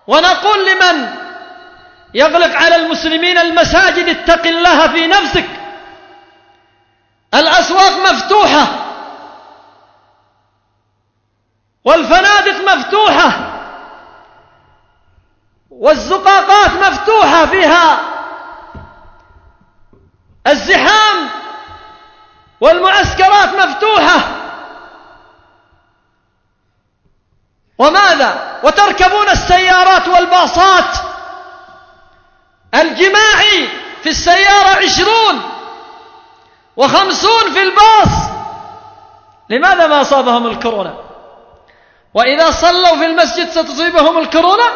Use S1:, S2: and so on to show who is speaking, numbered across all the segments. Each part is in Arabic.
S1: ونقول لمن يغلق على المسلمين المساجد: اتق الله في نفسك. الأسواق مفتوحة والفنادق مفتوحة والزقاقات مفتوحة فيها الزحام والمعسكرات مفتوحة، وماذا؟ وتركبون السيارات والباصات، الجماعي في السيارة 20 و50 في الباص. لماذا ما أصابهم الكورونا؟ وإذا صلوا في المسجد ستصيبهم الكورونا.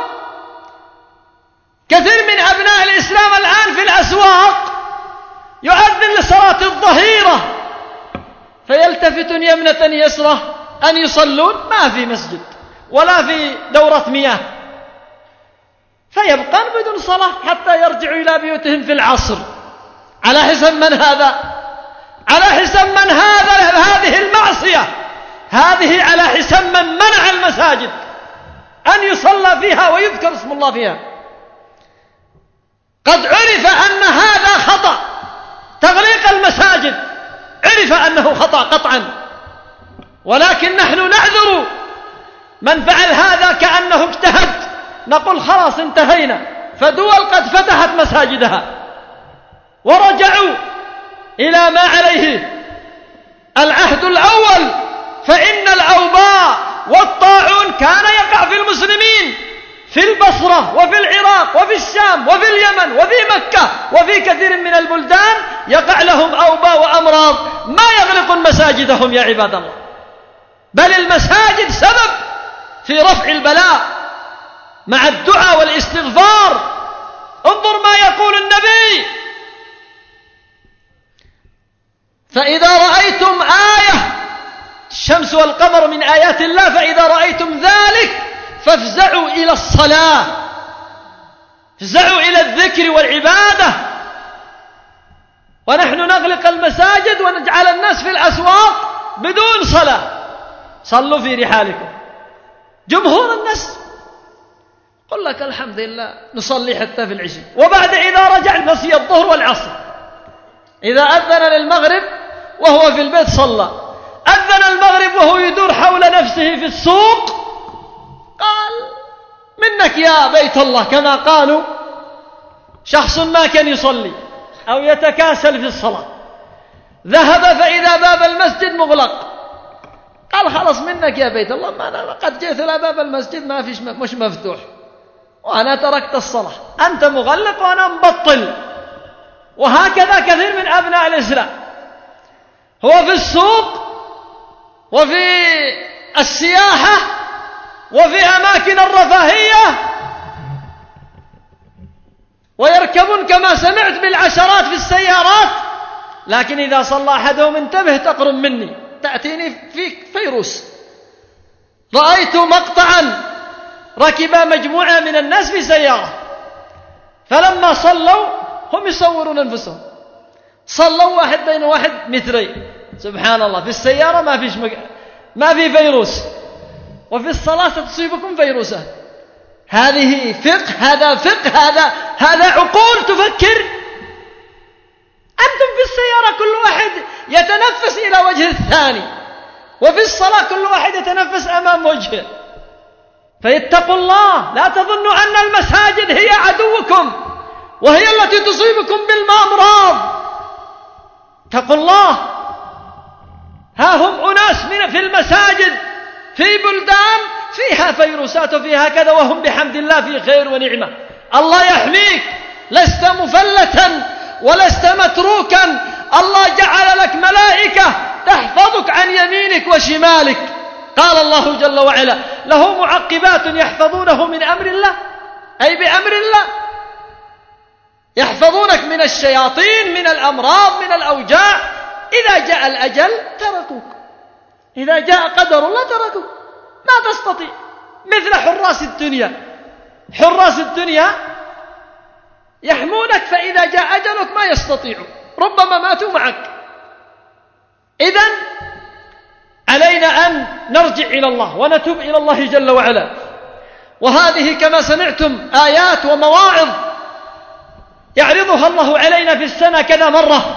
S1: كثير من أبناء الإسلام الآن في الأسواق يؤذن لصلاة الظهيرة فيلتفتون يمنة يسرة أن يصلون، ما في مسجد ولا في دورة مياه، فيبقون بدون صلاة حتى يرجعوا إلى بيوتهم في العصر. على حسب من هذا؟ على حسب من هذه المعصية، هذه على حسب من منع المساجد أن يصلى فيها ويذكر اسم الله فيها. قد عرف أن هذا خطأ، تغليق المساجد عرف أنه خطأ قطعا، ولكن نحن نعذر من فعل هذا كأنه اجتهد، نقول خلاص انتهينا. فدول قد فتحت مساجدها ورجعوا إلى ما عليه العهد الأول، فإن الأوباء والطاعون كان يقع في المسلمين في البصرة وفي العراق وفي الشام وفي اليمن وفي مكة وفي كثير من البلدان يقع لهم أوباء وأمراض، ما يغلقون مساجدهم يا عباد الله، بل المساجد سبب في رفع البلاء مع الدعاء والاستغفار. انظر ما يقول النبي: فإذا رأيتم آية، الشمس والقمر من آيات الله، فإذا رأيتم ذلك فافزعوا إلى الصلاة، افزعوا إلى الذكر والعبادة. ونحن نغلق المساجد ونجعل الناس في الأسواق بدون صلاة. صلوا في رحالكم. جمهور الناس قل لك الحمد لله نصلي حتى في العشاء، وبعد إذا رجع نسي الظهر والعصر. إذا أذن للمغرب وهو في البيت صلى، أذن المغرب وهو يدور حول نفسه في السوق، قال منك يا بيت الله، كما قالوا شخص ما كان يصلي أو يتكاسل في الصلاة، ذهب فإذا باب المسجد مغلق، قال خلص منك يا بيت الله، ما أنا قد جئت إلى باب المسجد ما فيش، مش مفتوح، وأنا تركت الصلاة، أنت مغلق وأنا مبطل. وهكذا كثير من أبناء الإسلام، هو في السوق وفي السياحة وفي أماكن الرفاهية، ويركبون كما سمعت بالعشرات في السيارات، لكن إذا صلى أحدهم انتبه تقرب مني، تأتيني في فيروس. رأيت مقطعا ركب مجموعة من الناس في سيارة، فلما صلوا هم يصورون أنفسهم، صلوا واحد بين واحد مترين، سبحان الله، في السيارة ما في فيروس، وفي الصلاة تصيبكم فيروسات. هذه فقه، هذا فقه، هذا عقول تفكر. أنتم في السيارة كل واحد يتنفس إلى وجه الثاني، وفي الصلاة كل واحد يتنفس أمام وجهه. فيتقوا الله، لا تظنوا أن المساجد هي عدوكم وهي التي تصيبكم بالأمراض. اتقوا الله. ها هم أناس في المساجد في بلدان فيها فيروسات وفيها كذا، وهم بحمد الله في خير ونعمة. الله يحميك، لست مفلتا ولست متروكا. الله جعل لك ملائكة تحفظك عن يمينك وشمالك. قال الله جل وعلا: له معقبات يحفظونه من أمر الله، أي بأمر الله، يحفظونك من الشياطين، من الأمراض، من الأوجاع. إذا جاء الأجل تركوك، إذا جاء قدر الله تركوك، ما تستطيع. مثل حراس الدنيا، حراس الدنيا يحمونك، فإذا جاء أجلك ما يستطيعوا، ربما ماتوا معك. إذن علينا أن نرجع إلى الله ونتوب إلى الله جل وعلا، وهذه كما سمعتم آيات ومواعظ يعرضها الله علينا في السنة كذا مرة،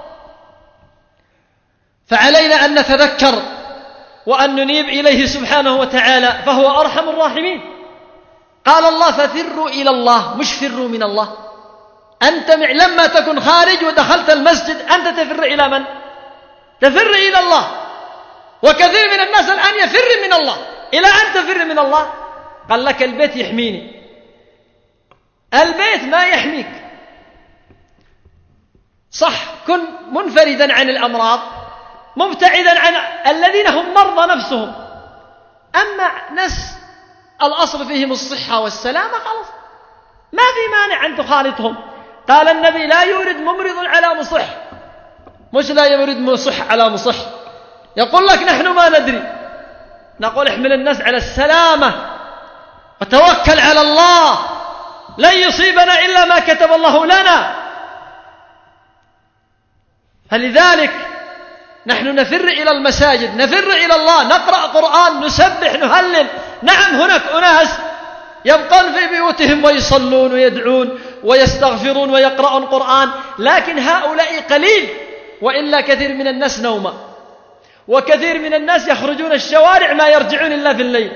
S1: فعلينا أن نتذكر وأن ننيب إليه سبحانه وتعالى، فهو أرحم الراحمين. قال الله ففروا إلى الله، مش فروا من الله. أنت لما تكن خارج ودخلت المسجد أنت تفر إلى من؟ تفر إلى الله. وكثير من الناس الآن يفر من الله. إلى أن تفر من الله؟ قال لك البيت يحميني. البيت ما يحميك. صح، كن منفردا عن الأمراض، مبتعدا عن الذين هم مرضى نفسهم. أما ناس الأصل فيهم الصحة والسلامة خلاص ما في مانع أن تخالطهم. قال النبي لا يورد ممرض على مصح، مش لا يورد مصح على مصح. يقول لك نحن ما ندري، نقول احمل الناس على السلامة وتوكل على الله، لن يصيبنا إلا ما كتب الله لنا. فلذلك نحن نفر إلى المساجد، نفر إلى الله، نقرأ قرآن، نسبح، نهلل. نعم هناك أناس يبقون في بيوتهم ويصلون ويدعون ويستغفرون ويقرؤون قرآن، لكن هؤلاء قليل. وإلا كثير من الناس نوما، وكثير من الناس يخرجون الشوارع ما يرجعون إلا في الليل.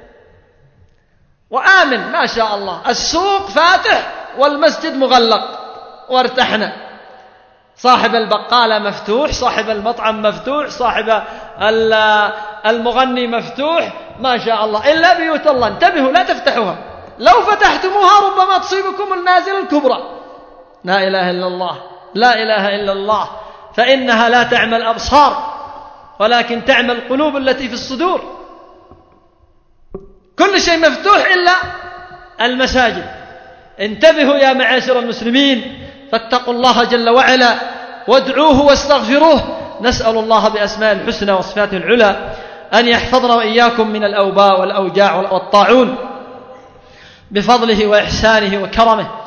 S1: وآمن ما شاء الله، السوق فاتح والمسجد مغلق وارتحنا. صاحب البقالة مفتوح، صاحب المطعم مفتوح، صاحب المغني مفتوح، ما شاء الله. إلا بيوت الله انتبهوا لا تفتحوها، لو فتحتموها ربما تصيبكم النازلة الكبرى. لا إله إلا الله، لا إله إلا الله. فإنها لا تعمى الأبصار ولكن تعمى القلوب التي في الصدور. كل شيء مفتوح إلا المساجد. انتبهوا يا معاشر المسلمين، فاتقوا الله جل وعلا وادعوه واستغفروه. نسأل الله بأسماء الحسنى وصفاته العلى أن يحفظنا وإياكم من الأوباء والأوجاع والطاعون بفضله وإحسانه وكرمه.